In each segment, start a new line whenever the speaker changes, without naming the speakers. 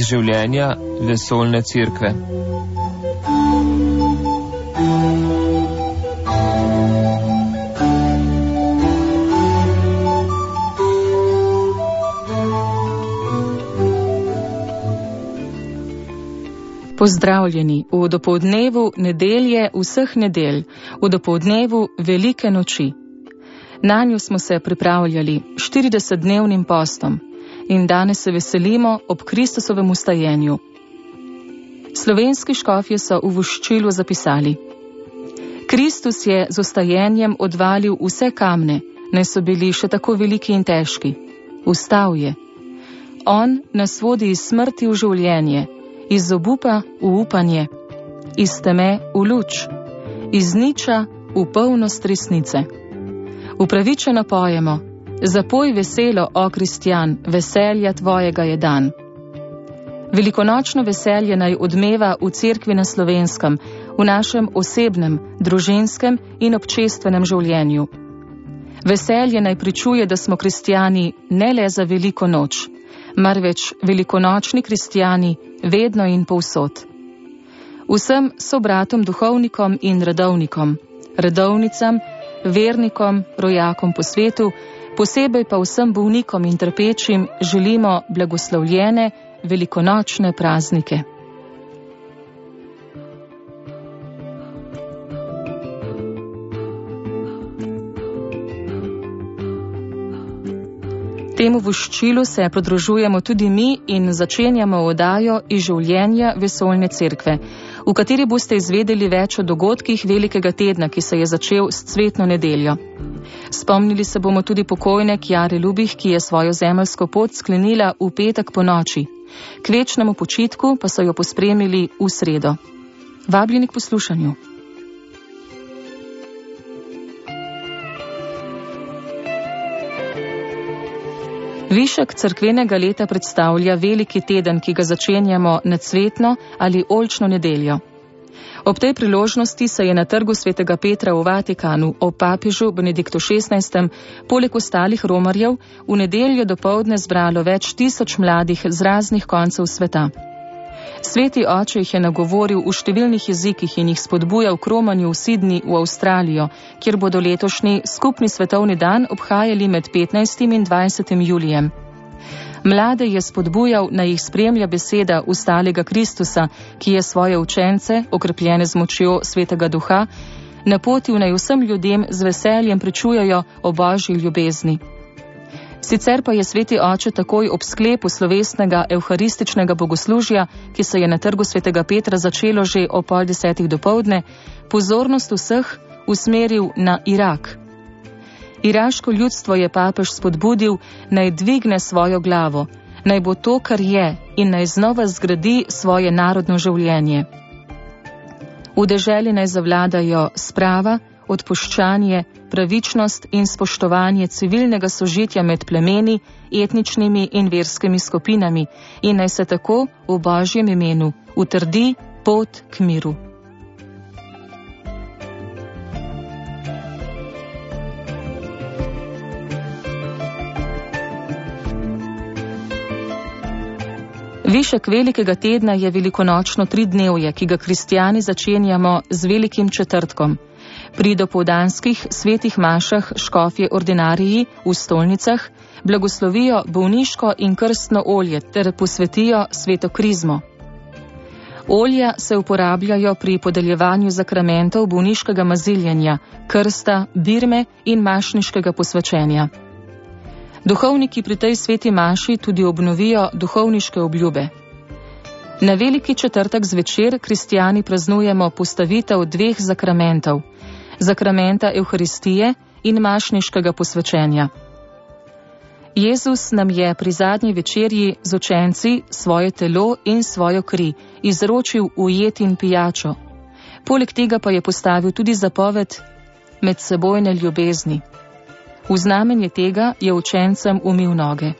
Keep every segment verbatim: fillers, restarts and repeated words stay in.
življenja vesoljne cerkve.
Pozdravljeni v dopoldnevu nedelje vseh nedelj, v dopoldnevu velike noči. Nanjo smo se pripravljali štiridesetdnevnim postom in danes se veselimo ob Kristusovem vstajenju. Slovenski škofje so v voščilu zapisali: Kristus je z vstajenjem odvalil vse kamne, naj so bili še tako veliki in težki. Vstal je. On nas vodi iz smrti v življenje, iz obupa v upanje, iz teme v luč, iz niča v polnost resnice. Upravičeno pojemo: zapoj veselo, o kristjan, veselja tvojega je dan. Velikonočno veselje naj odmeva v cerkvi na Slovenskem, v našem osebnem, družinskem in občestvenem življenju. Veselje naj pričuje, da smo kristjani ne le za veliko noč, marveč velikonočni kristjani vedno in povsod. Vsem sobratom duhovnikom in redovnikom, redovnicam, vernikom, rojakom po svetu, posebej pa vsem bolnikom in trpečim želimo blagoslovljene velikonočne praznike. Temu voščilu se pridružujemo tudi mi in začenjamo oddajo iz življenja vesoljne cerkve, v kateri boste izvedeli več o dogodkih velikega tedna, ki se je začel s cvetno nedeljo. Spomnili se bomo tudi pokojne Kjare Lubih, ki je svojo zemeljsko pot sklenila v petek po noči. K večnemu počitku pa so jo pospremili v sredo. Vabljeni k poslušanju. Višek cerkvenega leta predstavlja veliki teden, ki ga začenjamo na cvetno ali oljčno nedeljo. Ob tej priložnosti se je na trgu svetega Petra v Vatikanu ob papežu Benediktu šestnajstem poleg ostalih romarjev v nedeljo dopoldne zbralo več tisoč mladih z raznih koncev sveta. Sveti oče jih je nagovoril v številnih jezikih in jih spodbujal k romanju v Sydney v Avstralijo, kjer bodo letošnji skupni svetovni dan obhajali med petnajstim in dvajsetim julijem. Mlade je spodbujal, naj jih spremlja beseda ustalega Kristusa, ki je svoje učence, okrepljene z močjo Svetega Duha, napotil naj vsem ljudem z veseljem pričujejo o Božji ljubezni. Sicer pa je sveti oče takoj ob sklepu slovesnega evharističnega bogoslužja, ki se je na trgu svetega Petra začelo že o pol desetih dopoldne, pozornost vseh usmeril na Irak. Iraško ljudstvo je papež spodbudil, naj dvigne svojo glavo, naj bo to, kar je, in naj znova zgradi svoje narodno življenje. V deželi naj zavladajo sprava, odpuščanje, pravičnost in spoštovanje civilnega sožitja med plemeni, etničnimi in verskimi skupinami in naj se tako v Božjem imenu utrdi pot k miru. Višek velikega tedna je velikonočno tridnevje, ki ga kristjani začenjamo z velikim četrtkom. Pri dopoldanskih svetih mašah škofje ordinariji v stolnicah blagoslovijo bolniško in krstno olje ter posvetijo sveto krizmo. Olja se uporabljajo pri podeljevanju zakramentov bolniškega maziljenja, krsta, birme in mašniškega posvečenja. Duhovniki pri tej sveti maši tudi obnovijo duhovniške obljube. Na veliki četrtek zvečer kristjani praznujemo postavitev dveh zakramentov, zakramenta Evharistije in mašniškega posvečenja. Jezus nam je pri zadnji večerji z učenci svoje telo in svojo kri izročil v jed in pijačo. Poleg tega pa je postavil tudi zapoved medsebojne ljubezni. V znamenje tega je učencem umil noge.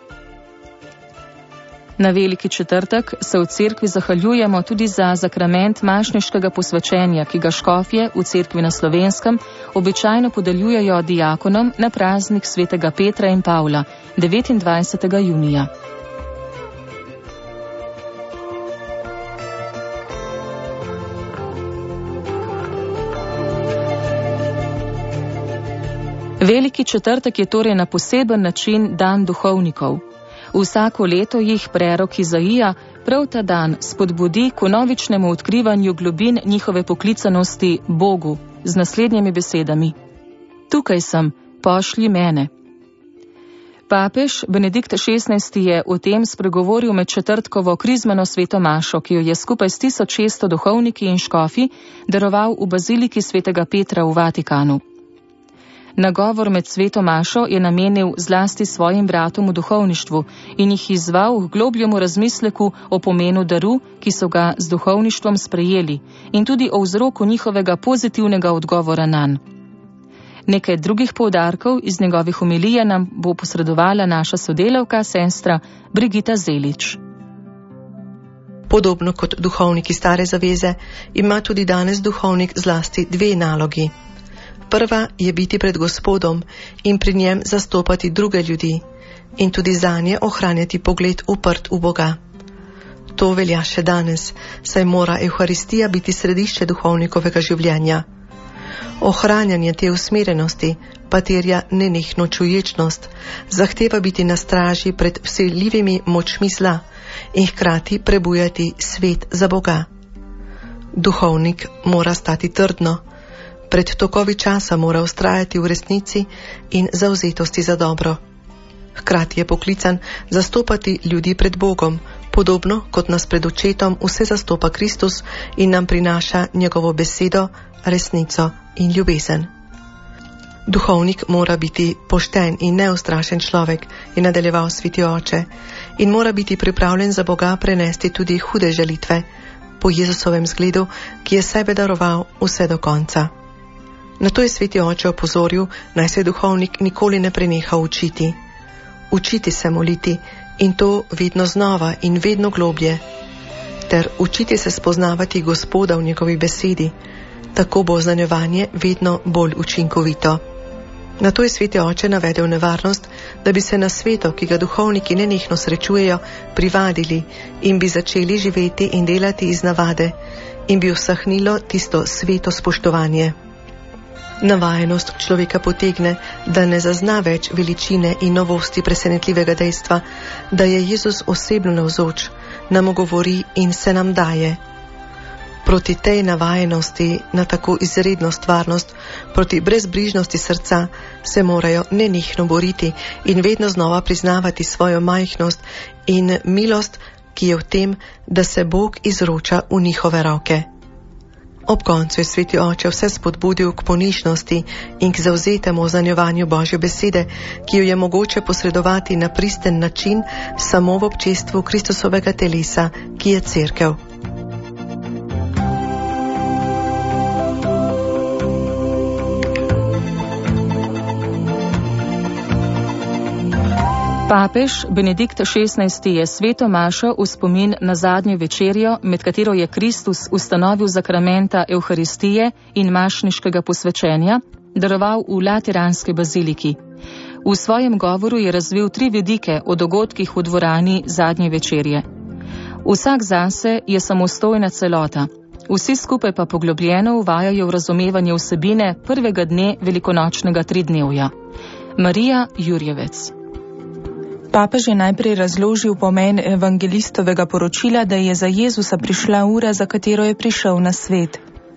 Na veliki četrtek se v cerkvi zahvaljujemo tudi za zakrament mašniškega posvečenja, ki ga škofje v cerkvi na Slovenskem običajno podeljujejo diakonom na praznik svetega Petra in Pavla, devetindvajsetega junija. Veliki četrtek je torej na poseben način dan duhovnikov. Vsako leto jih prerok Izaija prav ta dan spodbudi k novičnemu odkrivanju globin njihove poklicanosti Bogu z naslednjimi besedami: Tukaj sem, pošlji mene. Papež Benedikt šestnajsti je o tem spregovoril med četrtkovo krizmeno sveto mašo, ki jo je skupaj s tisoč šeststo duhovniki in škofi daroval v baziliki svetega Petra v Vatikanu. Nagovor med sveto mašo je namenil zlasti svojim bratom v duhovništvu in jih izzval k globljemu razmisleku o pomenu daru, ki so ga z duhovništvom sprejeli, in tudi o vzroku njihovega pozitivnega odgovora nanj. Nekaj drugih poudarkov iz njegovih homilije nam bo posredovala naša sodelavka, sestra Brigita Zelič.
Podobno kot duhovniki stare zaveze, ima tudi danes duhovnik zlasti dve nalogi. Prva je biti pred Gospodom in pri njem zastopati druge ljudi in tudi zanje ohranjati pogled uprt v Boga. To velja še danes, saj mora Evharistija biti središče duhovnikovega življenja. Ohranjanje te usmerjenosti pa terja nenehno čuječnost, zahteva biti na straži pred vsiljivimi močmi zla in hkrati prebujati svet za Boga. Duhovnik mora stati trdno, pred tokovi časa mora vztrajati v resnici in zavzetosti za dobro. Hkrati je poklican zastopati ljudi pred Bogom, podobno kot nas pred očetom vse zastopa Kristus in nam prinaša njegovo besedo, resnico in ljubezen. Duhovnik mora biti pošten in neustrašen človek, je nadaljeval sveti oče, in mora biti pripravljen za Boga prenesti tudi hude žalitve, po Jezusovem zgledu, ki je sebe daroval vse do konca. Na to je sveti oče opozoril, naj se duhovnik nikoli ne preneha učiti. Učiti se moliti in to vedno znova in vedno globlje, ter učiti se spoznavati Gospoda v njegovi besedi, tako bo oznanjevanje vedno bolj učinkovito. Na to je sveti oče navedel nevarnost, da bi se na svetu, ki ga duhovniki nenehno srečujejo, privadili in bi začeli živeti in delati iz navade in bi usahnilo tisto sveto spoštovanje. Navajenost človeka potegne, da ne zazna več veličine in novosti presenetljivega dejstva, da je Jezus osebno navzoč, nam govori in se nam daje. Proti tej navajenosti na tako izredno stvarnost, proti brezbrižnosti srca se morajo nenehno boriti in vedno znova priznavati svojo majhnost in milost, ki je v tem, da se Bog izroča v njihove roke. Ob koncu je sveti oče vse spodbudil k ponižnosti in k zavzetemu oznanjevanju Božje besede, ki jo je mogoče posredovati na pristen način samo v občestvu Kristusovega telesa, ki je cerkev.
Papež Benedikt šestnajsti je sveto mašo v spomin na zadnjo večerjo, med katero je Kristus ustanovil zakramenta Evharistije in mašniškega posvečenja, daroval v Lateranski baziliki. V svojem govoru je razvil tri vidike o dogodkih v dvorani zadnje večerje. Vsak zase je samostojna celota, vsi skupaj pa poglobljeno uvajajo v razumevanje vsebine prvega dne velikonočnega tridnevja. Marija Jurjevec.
Papež je najprej razložil pomen evangelistovega poročila, da je za Jezusa prišla ura, za katero je prišel na svet.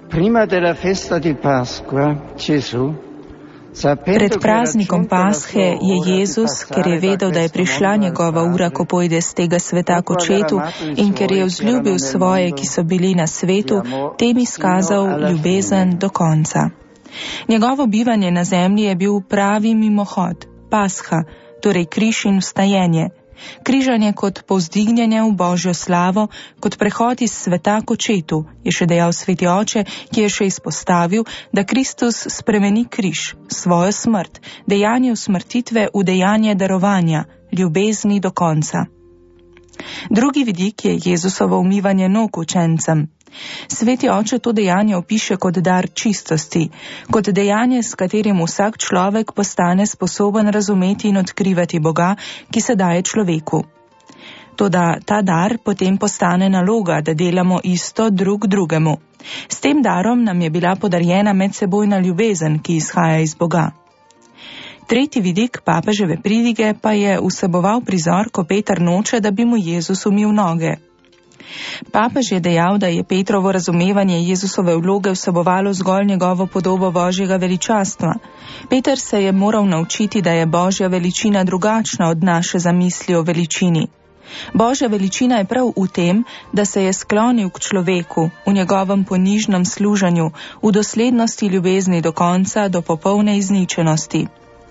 Pred praznikom Pashe je Jezus, ker je vedel, da je prišla njegova ura, ko pojde z tega sveta k očetu in ker je vzljubil svoje, ki so bili na svetu, tem izkazal ljubezen do konca. Njegovo bivanje na zemlji je bil pravi mimohod, Pasha, torej križ in vstajenje. Križanje kot povzdignjenje v Božjo slavo, kot prehod iz sveta k očetu, je še dejal sveti oče, ki je še izpostavil, da Kristus spremeni križ, svojo smrt, dejanje usmrtitve v dejanje darovanja, ljubezni do konca. Drugi vidik je Jezusovo umivanje nog učencem. Sveti oče to dejanje opiše kot dar čistosti, kot dejanje, s katerim vsak človek postane sposoben razumeti in odkrivati Boga, ki se daje človeku. Toda ta dar potem postane naloga, da delamo isto drug drugemu. S tem darom nam je bila podarjena medsebojna ljubezen, ki izhaja iz Boga. Tretji vidik papeževe pridige pa je vseboval prizor, ko Peter noče, da bi mu Jezus umil noge. Papež je dejal, da je Petrovo razumevanje Jezusove vloge vsebovalo zgolj njegovo podobo Božjega veličastva. Peter se je moral naučiti, da je Božja veličina drugačna od naše zamisli o veličini. Božja veličina je prav v tem, da se je sklonil k človeku, v njegovem ponižnem služenju, v doslednosti ljubezni do konca, do popolne izničenosti.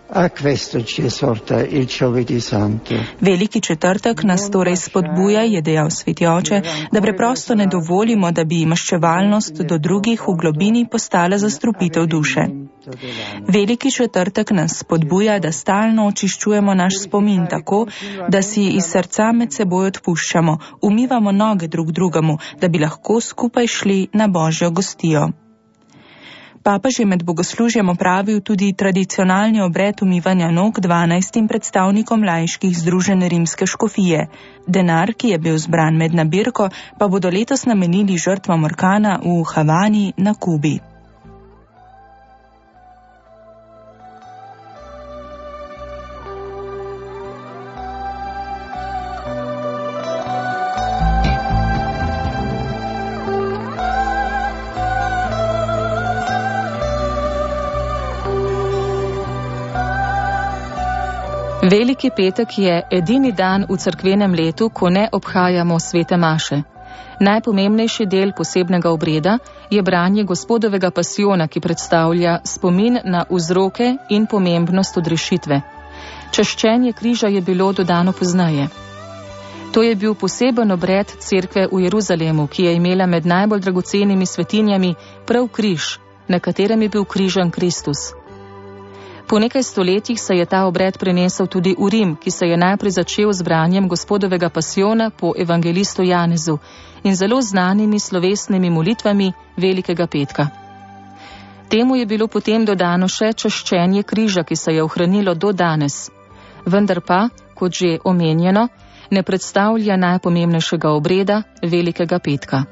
Veliki četrtek nas torej spodbuja, je dejal sveti oče, da preprosto ne dovolimo, da bi maščevalnost do drugih v globini postala zastrupitev duše. Veliki četrtek nas spodbuja, da stalno očiščujemo naš spomin tako, da si iz srca med seboj odpuščamo, umivamo noge drug drugemu, da bi lahko skupaj šli na Božjo gostijo. Papež je med bogoslužjem opravil tudi tradicionalni obred umivanja nog dvanajstim predstavnikom laiških združenj rimske škofije. Denar, ki je bil zbran med nabirko, pa bodo letos namenili žrtvam orkana v Havani na Kubi.
Veliki petek je edini dan v cerkvenem letu, ko ne obhajamo svete maše. Najpomembnejši del posebnega obreda je branje Gospodovega pasijona, ki predstavlja spomin na vzroke in pomembnost odrešitve. Čaščenje križa je bilo dodano poznaje. To je bil poseben obred cerkve v Jeruzalemu, ki je imela med najbolj dragocenimi svetinjami prav križ, na katerem je bil križan Kristus. Po nekaj stoletjih se je ta obred prenesel tudi v Rim, ki se je najprej začel z branjem Gospodovega pasijona po evangelistu Janezu in zelo znanimi slovesnimi molitvami Velikega petka. Temu je bilo potem dodano še čaščenje križa, ki se je ohranilo do danes. Vendar pa, kot že omenjeno, ne predstavlja najpomembnejšega obreda Velikega petka.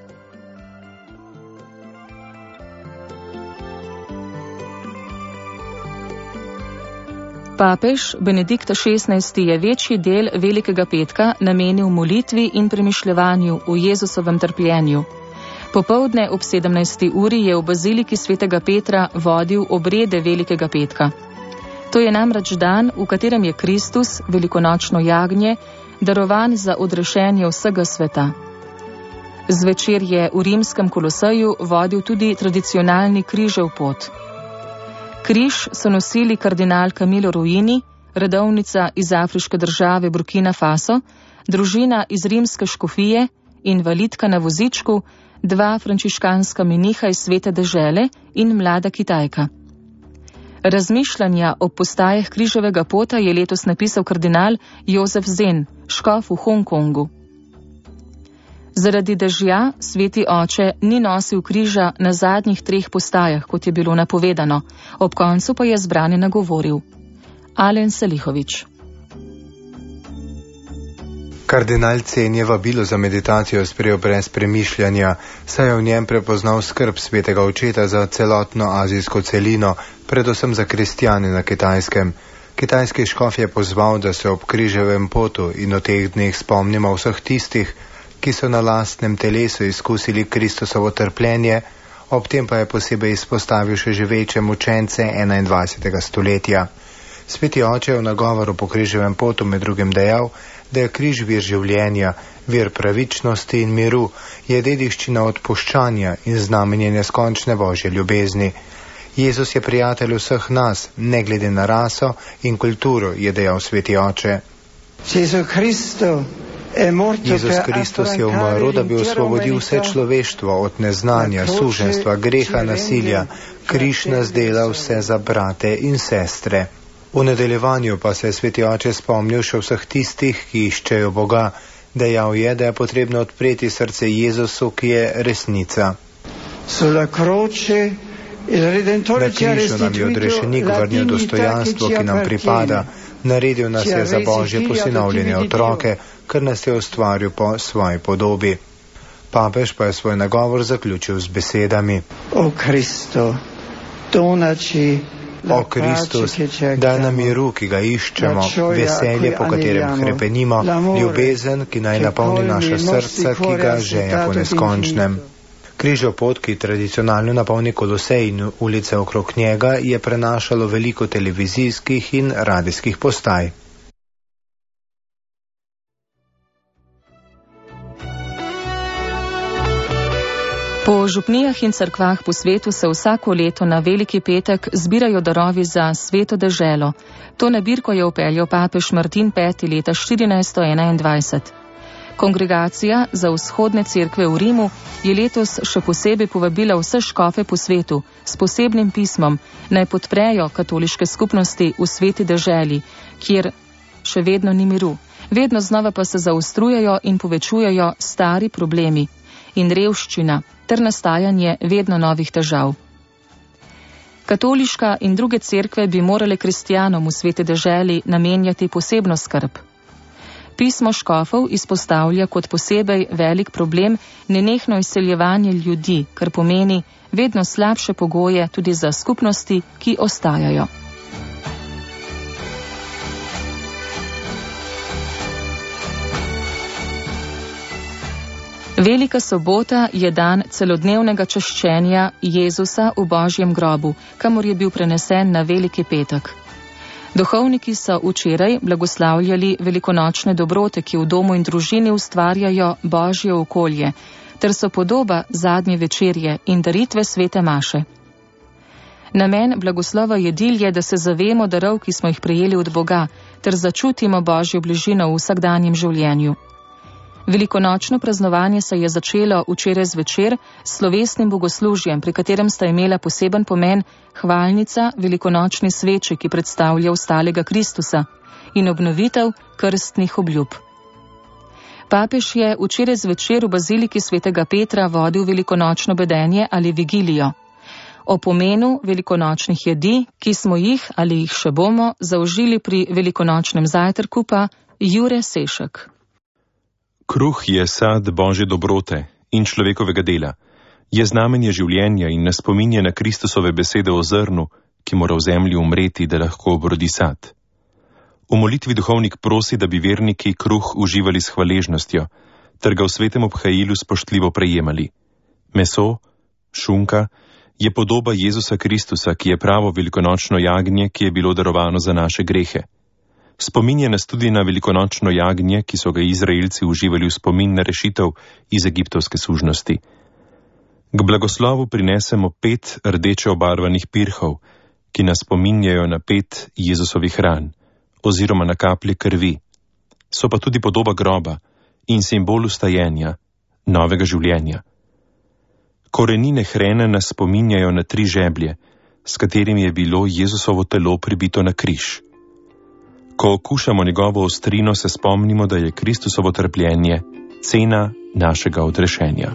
Papež Benedikt šestnajsti je večji del Velikega petka namenil molitvi in premišljevanju o Jezusovem trpljenju. Popoldne ob sedemnajsti uri je v baziliki svetega Petra vodil obrede Velikega petka. To je namreč dan, v katerem je Kristus, velikonočno jagnje, darovan za odrešenje vsega sveta. Zvečer je v rimskem Koloseju vodil tudi tradicionalni križev pot. Križ so nosili kardinal Camillo Ruini, redovnica iz afriške države Burkina Faso, družina iz rimske škofije, invalidka na vozičku, dva frančiškanska meniha iz svete dežele in mlada Kitajka. Razmišljanja o postajah križevega pota je letos napisal kardinal Jozef Zen, škof v Hongkongu. Zaradi dežja sveti oče ni nosil križa na zadnjih treh postajah, kot je bilo napovedano, ob koncu pa je zbrane nagovoril. Alen Selihovič.
Kardinal Zen je vabilo za meditacijo sprejel brez premišljanja, saj je v njem prepoznal skrb svetega očeta za celotno azijsko celino, predvsem za kristjane na Kitajskem. Kitajski škof je pozval, da se ob križevem potu in o teh dneh spomnimo vseh tistih, ki so na lastnem telesu izkusili Kristusovo trpljenje, ob tem pa je posebej izpostavil še živeče mučence enaindvajsetega stoletja. Sveti oče je v nagovoru po križevem potu med drugim dejal, da je križ vir življenja, vir pravičnosti in miru, je dediščina odpuščanja in znamenje neskončne Božje ljubezni. Jezus je prijatelj vseh nas, ne glede na raso in kulturo, je dejal sveti oče. Jezus Kristus je umrl, da bi osvobodil vse človeštvo od neznanja, suženjstva, greha, nasilja. Križ nas dela vse za brate in sestre. V nadaljevanju pa se je sveti oče spomnil še vseh tistih, ki iščejo Boga. Dejal je, da je potrebno odpreti srce Jezusu, ki je resnica. Na križu nam je odrešenik vrnil dostojanstvo, ki nam pripada. Naredil nas je za Božje posinovljene otroke, ker nas je ustvaril po svoji podobi. Papež pa je svoj nagovor zaključil z besedami.
O Kristo, donaci
O Kristus, daj nam miru, ki ga iščemo, veselje, po katerem hrepenimo, ljubezen, ki naj napolni naša srca, ki ga žeja po neskončnem. Križov pot, ki tradicionalno napolni Kolosej in ulice okrog njega, je prenašalo veliko televizijskih in radijskih postaj.
Po župnijah in cerkvah po svetu se vsako leto na Veliki petek zbirajo darovi za Sveto deželo. To nabirko je upeljal papež Martin peti leta štirinajststo enaindvajset. Kongregacija za vzhodne cerkve v Rimu je letos še posebej povabila vse škofe po svetu s posebnim pismom, naj podprejo katoliške skupnosti v Sveti deželi, kjer še vedno ni miru. Vedno znova pa se zaostrujejo in povečujejo stari problemi in revščina ter nastajanje vedno novih težav. Katoliška in druge cerkve bi morale kristjanom v Sveti deželi namenjati posebno skrb. Pismo škofov izpostavlja kot posebej velik problem nenehno izseljevanje ljudi, kar pomeni vedno slabše pogoje tudi za skupnosti, ki ostajajo. Velika sobota je dan celodnevnega čaščenja Jezusa v Božjem grobu, kamor je bil prenesen na Veliki petek. Duhovniki so včeraj blagoslavljali velikonočne dobrote, ki v domu in družini ustvarjajo Božje okolje, ter so podoba zadnje večerje in daritve svete maše. Namen blagoslova jedil je, da se zavemo darov, ki smo jih prejeli od Boga, ter začutimo Božjo bližino v vsakdanjem življenju. Velikonočno praznovanje se je začelo včeraj zvečer s slovesnim bogoslužjem, pri katerem sta imela poseben pomen hvalnica velikonočni sveči, ki predstavlja ostalega Kristusa, in obnovitev krstnih obljub. Papež je včeraj zvečer v baziliki svetega Petra vodil velikonočno bedenje ali vigilijo. O pomenu velikonočnih jedi, ki smo jih ali jih še bomo zaužili pri velikonočnem zajtrku, pa Jure Sešek.
Kruh je sad Božje dobrote in človekovega dela, je znamenje življenja in nas spominja na Kristusove besede o zrnu, ki mora v zemlji umreti, da lahko obrodi sad. V molitvi duhovnik prosi, da bi verniki kruh uživali s hvaležnostjo, ter ga v svetem obhajilu spoštljivo prejemali. Meso, šunka, je podoba Jezusa Kristusa, ki je pravo velikonočno jagnje, ki je bilo darovano za naše grehe. Spominja nas tudi na velikonočno jagnje, ki so ga Izraelci uživali v spomin na rešitev iz egiptovske sužnosti. K blagoslovu prinesemo pet rdeče obarvanih pirhov, ki nas spominjajo na pet Jezusovih ran, oziroma na kaplje krvi. So pa tudi podoba groba in simbol ustajenja, novega življenja. Korenine hrene nas spominjajo na tri žeblje, s katerimi je bilo Jezusovo telo pribito na križ. Ko okušamo njegovo ostrino, se spomnimo, da je Kristusovo trpljenje cena našega odrešenja.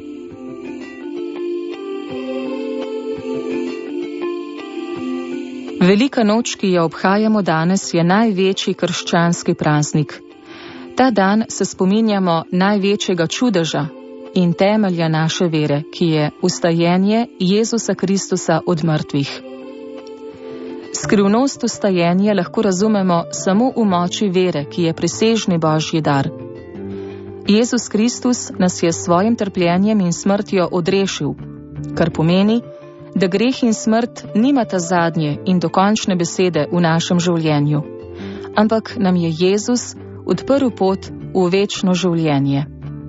Velika noč, ki jo obhajamo danes, je največji krščanski praznik. Ta dan se spominjamo največjega čudeža in temelja naše vere, ki je ustajenje Jezusa Kristusa od mrtvih. Skrivnost ustajenja lahko razumemo samo v moči vere, ki je presežni Božji dar. Jezus Kristus nas je s svojim trpljenjem in smrtjo odrešil, kar pomeni, da greh in smrt nimata zadnje in dokončne besede v našem življenju, ampak nam je Jezus odprl pot v večno življenje.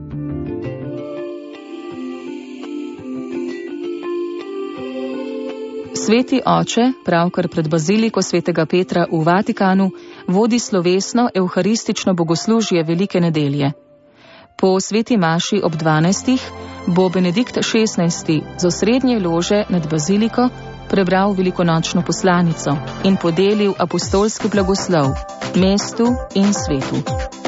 Sveti oče, pravkar pred baziliko svetega Petra v Vatikanu, vodi slovesno evharistično bogoslužje Velike nedelje. Po sveti maši ob dvanajstih bo Benedikt šestnajsti z osrednje lože nad baziliko prebral velikonočno poslanico in podelil apostolski blagoslov mestu in svetu.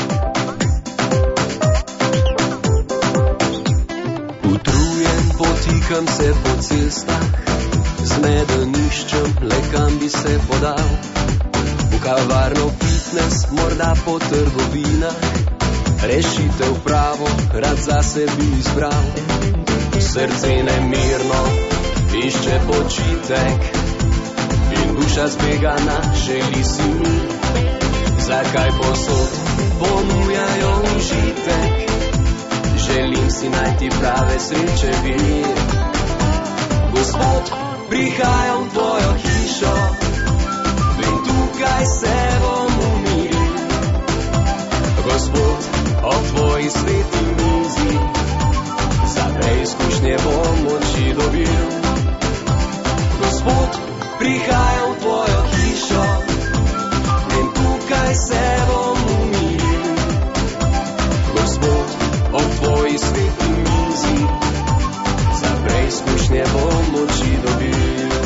Utrujen potikam se po cestah, zmeden iščem, le kam bi se podal. V kavarno, fitness, morda po trgovinah, rešitev pravo, rad zase bi izbral. Srce nemirno išče počitek in duša zbegana, želi si mi. Zakaj posod ponujajo užitek? Želim si najti prave sreče vir. Gospod, prihajam v tvojo hišo, vem, tukaj se bom umiril. Gospod, ob tvoji sveti mizi, za preizkušnje bom moči dobil. Gospod, prihajam v tvojo hišo, vem, tukaj se bom umiril. Gospod, ob tvoji sveti mizi, za preizkušnje bom moči dobil.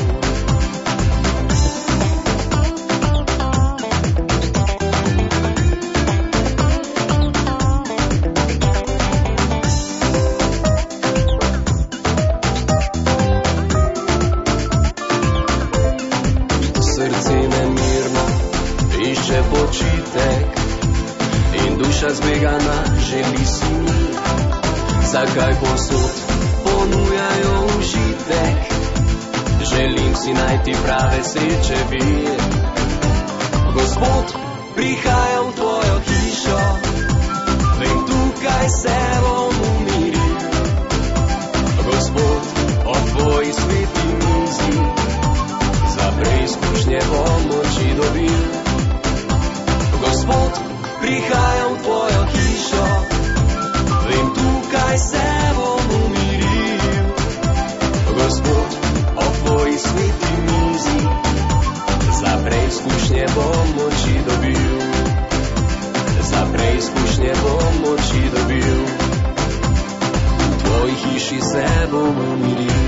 Srce nemirno išče počitek in duša zbegana, želi si mi. Zakaj posod ponujajo užitek? Želim si najti prave sreče vir. Gospod, prihajam v tvojo hišo, vem, tukaj se bom umiril. Gospod, ob tvoji sveti mizi, za preizkušnje bom moči dobil. Gospod, prihajam v tvojo hišo, vem, tukaj se bom umiril. Gospod, ob tvoji sveti mizi, za preizkušnje bom moči dobil. Za preizkušnje bom moči dobil. V tvoji hiši se bom umiril.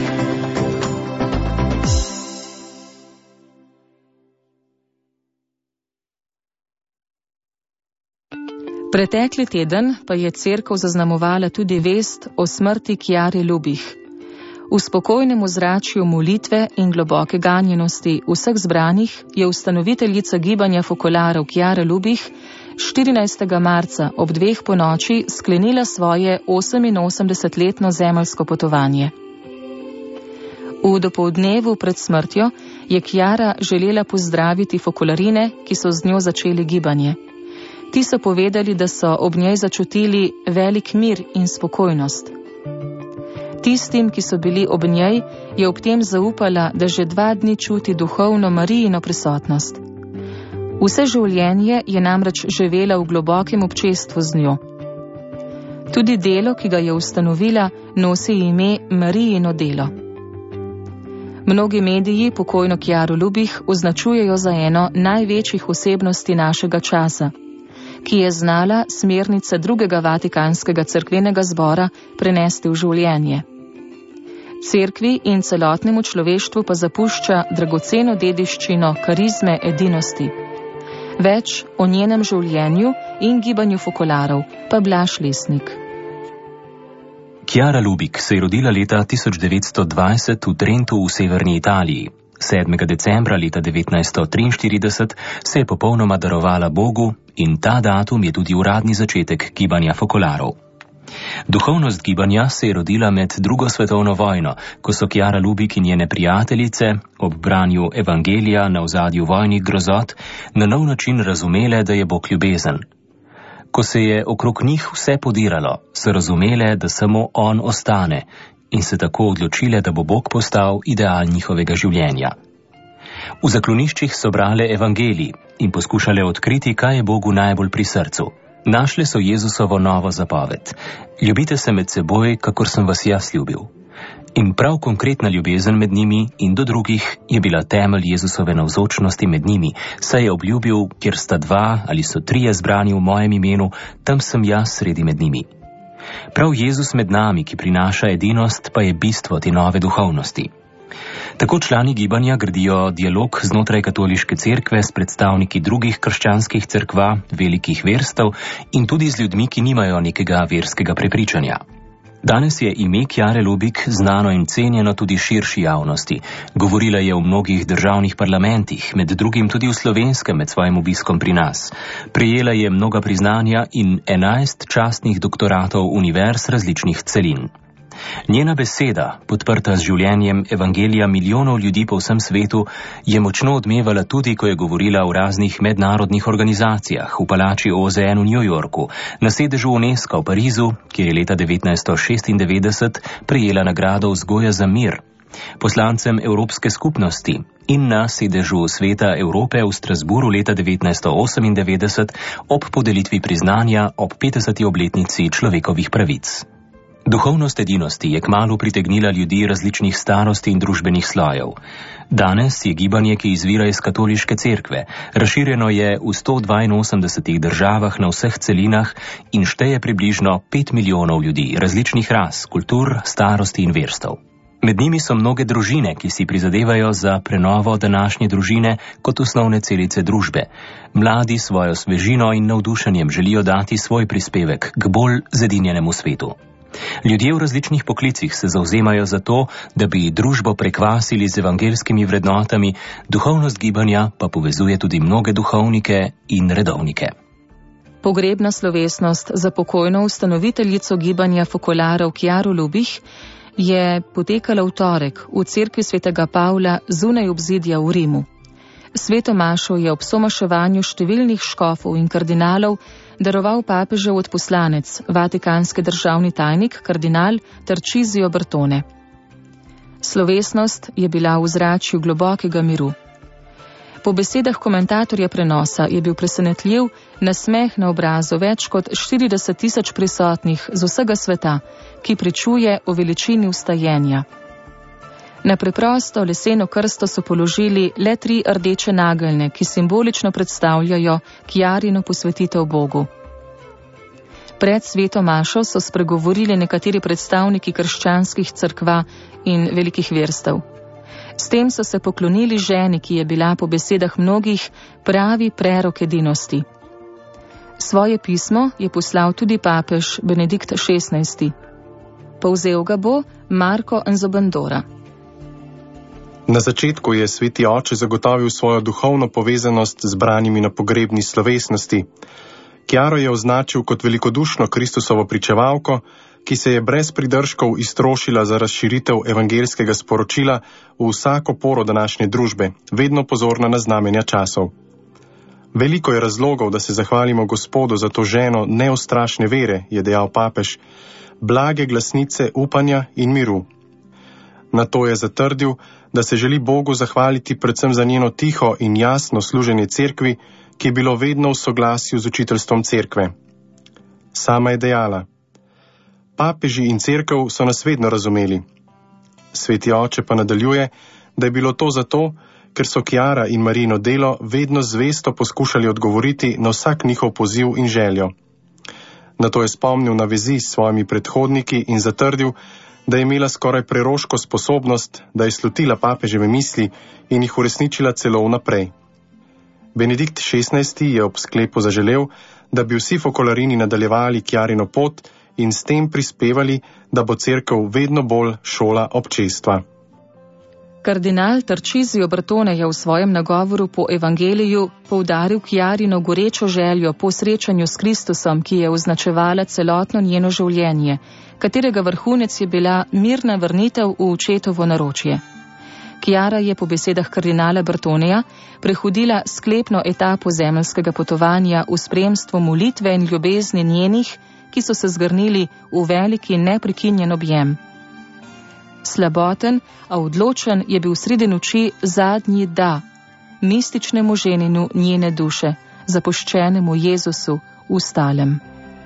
Pretekli teden pa je cerkev zaznamovala tudi vest o smrti Kjare Lubih. V spokojnem ozračju molitve in globoke ganjenosti vseh zbranih je ustanoviteljica gibanja Fokolarov Kjara Lubih štirinajstega marca ob dveh ponoči sklenila svoje oseminosemdesetletno zemeljsko potovanje. V dopoldnevu pred smrtjo je Kjara želela pozdraviti fokolarine, ki so z njo začeli gibanje. Ti so povedali, da so ob njej začutili velik mir in spokojnost. Tistim, ki so bili ob njej, je ob tem zaupala, da že dva dni čuti duhovno Marijino prisotnost. Vse življenje je namreč živela v globokem občestvu z njo. Tudi delo, ki ga je ustanovila, nosi ime Marijino delo. Mnogi mediji pokojno Kjaro Lubih označujejo za eno največjih osebnosti našega časa, ki je znala smernice drugega vatikanskega cerkvenega zbora prenesti v življenje. Cerkvi in celotnemu človeštvu pa zapušča dragoceno dediščino karizme edinosti. Več o njenem življenju in gibanju Fokolarov pa Blaž Lesnik.
Kjara Lubik se je rodila leta tisoč devetsto dvajset v Trentu v severni Italiji. sedmega decembra leta devetnajststo triinštirideset se je popolnoma darovala Bogu in ta datum je tudi uradni začetek gibanja Fokolarov. Duhovnost gibanja se je rodila med drugo svetovno vojno, ko so Kjara Lubik in njene prijateljice ob branju evangelija na ozadju vojnih grozot na nov način razumele, da je Bog ljubezen. Ko se je okrog njih vse podiralo, so razumele, da samo on ostane in se tako odločile, da bo Bog postal ideal njihovega življenja. V zakloniščih so brale evangelij in poskušale odkriti, kaj je Bogu najbolj pri srcu. Našle so Jezusovo novo zapoved: ljubite se med seboj, kakor sem vas jaz ljubil. In prav konkretna ljubezen med njimi in do drugih je bila temelj Jezusove navzočnosti med njimi, saj je obljubil: kjer sta dva ali so trije zbrani v mojem imenu, tam sem jaz sredi med njimi. Prav Jezus med nami, ki prinaša edinost, pa je bistvo te nove duhovnosti. Tako člani gibanja gradijo dialog znotraj katoliške cerkve s predstavniki drugih krščanskih cerkva, velikih verstev in tudi z ljudmi, ki nimajo nekega verskega prepričanja. Danes je ime Kjare Lubik znano in cenjeno tudi širši javnosti. Govorila je v mnogih državnih parlamentih, med drugim tudi v slovenskem med svojim obiskom pri nas. Prejela je mnoga priznanja in enajst častnih doktoratov univerz različnih celin. Njena beseda, podprta z življenjem evangelija milijonov ljudi po vsem svetu, je močno odmevala tudi, ko je govorila o raznih mednarodnih organizacijah, v palači O Z N v New Yorku, na sedežu UNESCO v Parizu, kjer je leta devetnajststo šestindevetdeset prejela nagrado vzgoja za mir, poslancem Evropske skupnosti in na sedežu Sveta Evrope v Strasburu leta devetnajststo osemindevetdeset ob podelitvi priznanja ob petdeseti obletnici človekovih pravic. Duhovnost edinosti je kmalu pritegnila ljudi različnih starosti in družbenih slojev. Danes je gibanje, ki izvira iz katoliške cerkve, razširjeno je v sto dvainosemdesetih državah na vseh celinah in šteje približno pet milijonov ljudi različnih ras, kultur, starosti in verstev. Med njimi so mnoge družine, ki si prizadevajo za prenovo današnje družine kot osnovne celice družbe. Mladi svojo svežino in navdušenjem želijo dati svoj prispevek k bolj zedinjenemu svetu. Ljudje v različnih poklicih se zauzemajo za to, da bi družbo prekvasili z evangelskimi vrednotami, duhovnost gibanja pa povezuje tudi mnoge duhovnike in redovnike.
Pogrebna slovesnost za pokojno ustanoviteljico gibanja fokolarov Kjaro Lubih je potekala v torek v cerkvi svetega Pavla zunaj obzidja v Rimu. Sveto mašo je ob somaševanju številnih škofov in kardinalov daroval papežev odposlanec, vatikanski državni tajnik kardinal Tarcisio Bertone. Slovesnost je bila v zračju globokega miru. Po besedah komentatorja prenosa je bil presenetljiv nasmeh na obrazu več kot štirideset tisoč prisotnih z vsega sveta, ki pričuje o veličini vstajenja. Na preprosto leseno krsto so položili le tri rdeče nageljne, ki simbolično predstavljajo Kjarino posvetitev Bogu. Pred sveto mašo so spregovorili nekateri predstavniki krščanskih cerkva in velikih verstev. S tem so se poklonili ženi, ki je bila po besedah mnogih pravi prerok edinosti. Svoje pismo je poslal tudi papež Benedikt šestnajsti. Povzel ga bo Marko Nzobandora.
Na začetku je sveti oče zagotovil svojo duhovno povezanost z branimi na pogrebni slovesnosti. Kjaro je označil kot velikodušno Kristusovo pričevalko, ki se je brez pridržkov iztrošila za razširitev evangelskega sporočila v vsako poro današnje družbe, vedno pozorna na znamenja časov. Veliko je razlogov, da se zahvalimo Gospodu za to ženo neustrašne vere, je dejal papež, blage glasnice upanja in miru. Na to je zatrdil, da se želi Bogu zahvaliti predvsem za njeno tiho in jasno služenje cerkvi, ki je bilo vedno v soglasju z učiteljstvom cerkve. Sama je dejala: papeži in cerkev so nas vedno razumeli. Sveti oče pa nadaljuje, da je bilo to zato, ker so Kjara in Marino delo vedno zvesto poskušali odgovoriti na vsak njihov poziv in željo. Nato je spomnil na vezi s svojimi predhodniki in zatrdil, da je imela skoraj preroško sposobnost, da je slutila papeževe misli in jih uresničila celo vnaprej. Benedikt šestnajsti je ob sklepu zaželel, da bi vsi fokolarini nadaljevali Kjarino pot in s tem prispevali, da bo cerkev vedno bolj šola občestva.
Kardinal Tarcisio Bertone je v svojem nagovoru po evangeliju poudaril Kjarino gorečo željo po srečanju s Kristusom, ki je označevala celotno njeno življenje, katerega vrhunec je bila mirna vrnitev v očetovo naročje. Kjara je po besedah kardinala Bertoneja prehodila sklepno etapo zemeljskega potovanja v spremstvu molitve in ljubezni njenih, ki so se zgrnili v veliki neprekinjen objem. Slaboten, a odločen je bil sredi noči zadnji da, mističnemu ženinu njene duše, zapuščenemu Jezusu v stalem.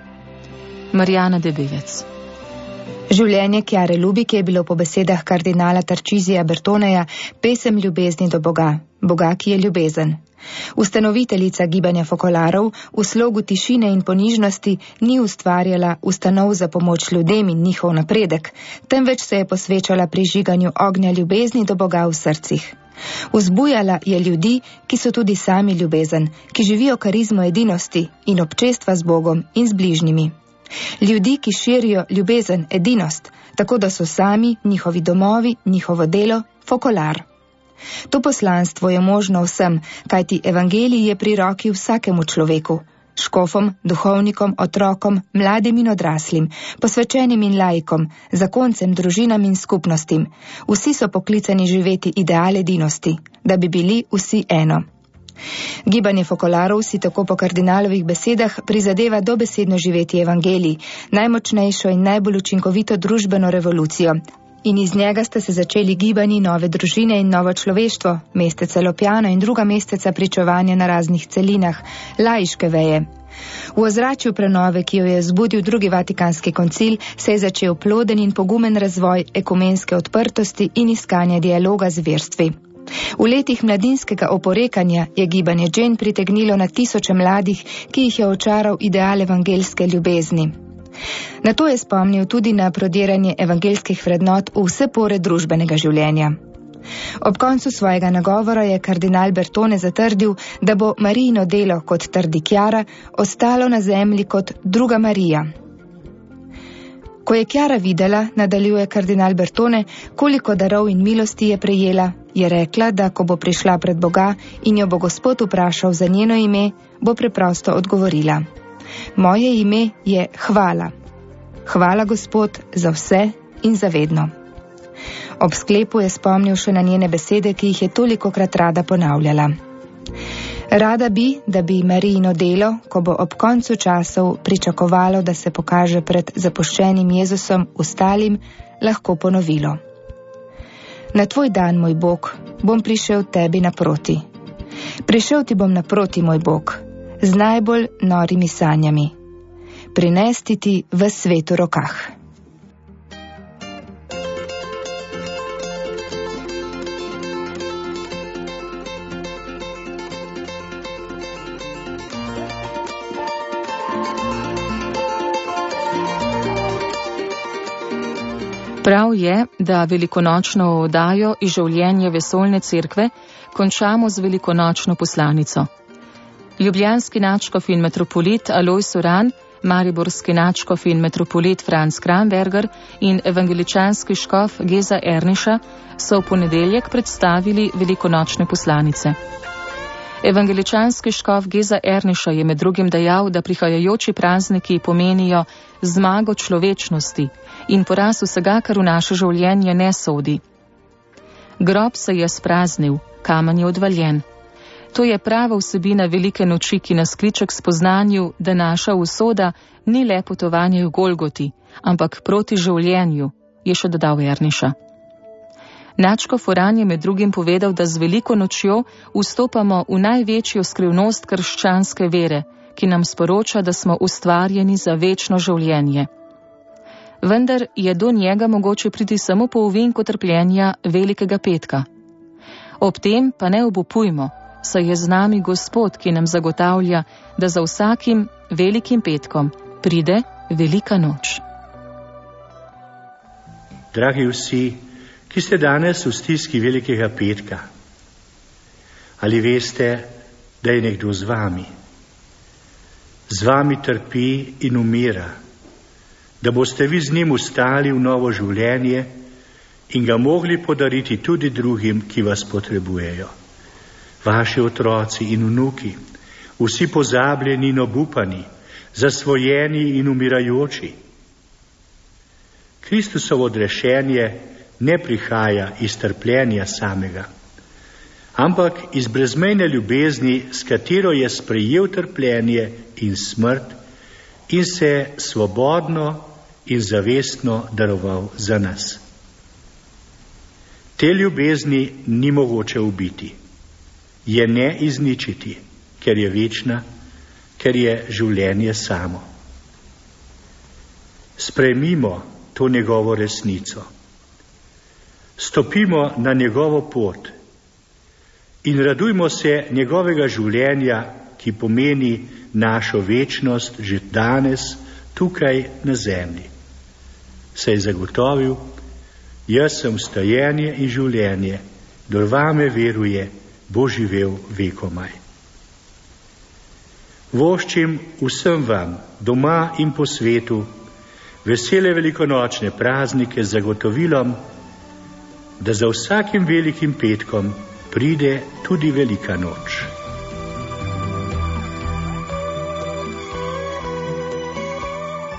Marjana Debevec.
Življenje Kjare Lubih je bilo po besedah kardinala Tarcisija Bertoneja pesem ljubezni do Boga, Boga, ki je ljubezen. Ustanoviteljica gibanja fokolarov v slogu tišine in ponižnosti ni ustvarjala ustanov za pomoč ljudem in njihov napredek, temveč se je posvečala prižiganju ognja ljubezni do Boga v srcih. Vzbujala je ljudi, ki so tudi sami ljubezen, ki živijo karizmo edinosti in občestva z Bogom in z bližnjimi. Ljudi, ki širijo ljubezen, edinost, tako da so sami, njihovi domovi, njihovo delo, fokolar. To poslanstvo je možno vsem, kajti evangelij je pri roki vsakemu človeku. škofom, duhovnikom, otrokom, mladim in odraslim, posvečenim in laikom, zakoncem, družinam in skupnostim. Vsi so poklicani živeti ideale edinosti, da bi bili vsi eno. Gibanje Fokolarov si tako po kardinalovih besedah prizadeva dobesedno živeti evangelij, najmočnejšo in najbolj učinkovito družbeno revolucijo. In iz njega sta se začeli gibanji nove družine in novo človeštvo, mesteca Lopjana in druga mesteca pričevanja na raznih celinah, laiške veje. V ozračju prenove, ki jo je zbudil drugi Vatikanski koncil, se je začel ploden in pogumen razvoj ekumenske odprtosti in iskanja dialoga z verstvi. V letih mladinskega oporekanja je gibanje Džen pritegnilo na tisoče mladih, ki jih je očaral ideal evangelske ljubezni. Na to je spomnil tudi na prodiranje evangelskih vrednot v vse pore družbenega življenja. Ob koncu svojega nagovora je kardinal Bertone zatrdil, da bo Marijino delo, kot trdi Chiara, ostalo na zemlji kot druga Marija. Ko je Chiara videla, nadaljuje kardinal Bertone, koliko darov in milosti je prejela, je rekla, da ko bo prišla pred Boga in jo bo Gospod vprašal za njeno ime, bo preprosto odgovorila: moje ime je hvala. Hvala, Gospod, za vse in za vedno. Ob sklepu je spomnil še na njene besede, ki jih je tolikokrat rada ponavljala. Rada bi, da bi Marijino delo, ko bo ob koncu časov pričakovalo, da se pokaže pred zapuščenim Jezusom ostalim, lahko ponovilo. Na tvoj dan, moj Bog, bom prišel tebi naproti. Prišel ti bom naproti, moj Bog, z najbolj norimi sanjami. Prinesti ti v svetu rokah.
Prav je, da velikonočno oddajo iz življenja vesoljne cerkve končamo z velikonočno poslanico. Ljubljanski nadškof in metropolit Alojz Uran, mariborski nadškof in metropolit Franc Kramberger in evangeličanski škof Geza Erniša so v ponedeljek predstavili velikonočne poslanice. Evangeličanski škof Geza Erniša je med drugim dejal, da prihajajoči prazniki pomenijo zmago človečnosti in poraz vsega, kar v naše življenje ne sodi. Grob se je spraznil, kamen je odvaljen. To je prava vsebina velike noči, ki nas kliče k spoznanju, da naša usoda ni le potovanje v Golgoti, ampak proti življenju, je še dodal Erniša. Nadškof Uran je med drugim povedal, da z veliko nočjo vstopamo v največjo skrivnost krščanske vere, ki nam sporoča, da smo ustvarjeni za večno življenje. Vendar je do njega mogoče priti samo po ovinku trpljenja velikega petka. Ob tem pa ne obupujmo, saj je z nami Gospod, ki nam zagotavlja, da za vsakim velikim petkom pride velika noč.
Dragi vsi, ki ste danes v stiski velikega petka, ali veste, da je nekdo z vami? Z vami trpi in umira, da boste vi z njim ustali v novo življenje in ga mogli podariti tudi drugim, ki vas potrebujejo. Vaši otroci in vnuki, vsi pozabljeni in obupani, zasvojeni in umirajoči. Kristusovo odrešenje ne prihaja iz trpljenja samega, ampak iz brezmejne ljubezni, s katero je sprejel trpljenje in smrt in se svobodno in zavestno daroval za nas. Te ljubezni ni mogoče ubiti, je ne izničiti, ker je večna, ker je življenje samo. Sprejmimo to njegovo resnico. Stopimo na njegovo pot in radujmo se njegovega življenja, ki pomeni našo večnost že danes tukaj na zemlji. Se je zagotovil: jaz sem vstajenje in življenje, kdor vame veruje, bo živel vekomaj. Voščim vsem vam, doma in po svetu, vesele velikonočne praznike z zagotovilom, da za vsakim velikim petkom pride tudi velika noč.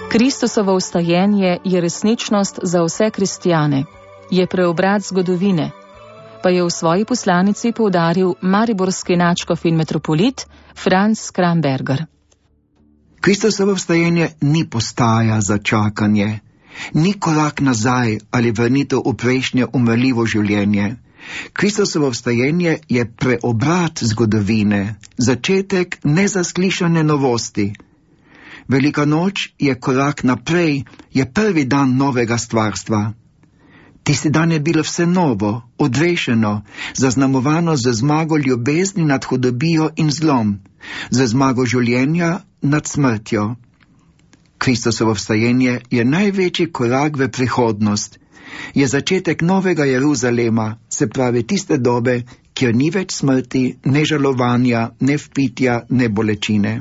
Kristusovo vstajenje je resničnost za vse kristjane, je preobrat zgodovine, pa je v svoji poslanici poudaril mariborski nadškof in metropolit Franz Kramberger.
Kristusovo vstajenje ni postaja za čakanje, ni korak nazaj ali vrnitev v prejšnje umrljivo življenje. Kristusovo vstajenje je preobrat zgodovine, začetek nezaslišane novosti. Velika noč je korak naprej, je prvi dan novega stvarstva. Tisti dan je bilo vse novo, odrešeno, zaznamovano z zmago ljubezni nad hudobijo in zlom, z zmago življenja nad smrtjo. Kristusovo vstajenje je največji korak v prihodnost, je začetek novega Jeruzalema, se pravi tiste dobe, kjer ni več smrti, ne žalovanja, ne vpitja, ne bolečine.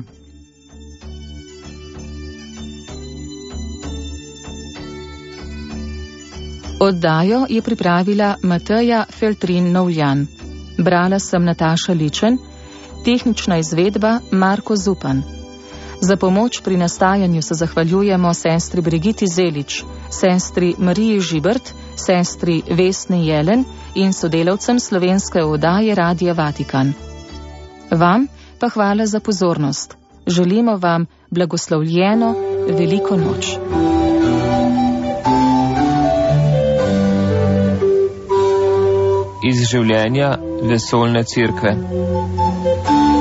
Oddajo je pripravila Mateja Feltrin-Novljan. Brala sem Nataša Ličen, tehnična izvedba Marko Zupan. Za pomoč pri nastajanju se zahvaljujemo sestri Brigiti Zelič, sestri Mariji Žibert, sestri Vesni Jelen in sodelavcem slovenske oddaje Radia Vatikan. Vam pa hvala za pozornost. Želimo vam blagoslovljeno veliko noč.
Iz življenja vesoljne cerkve.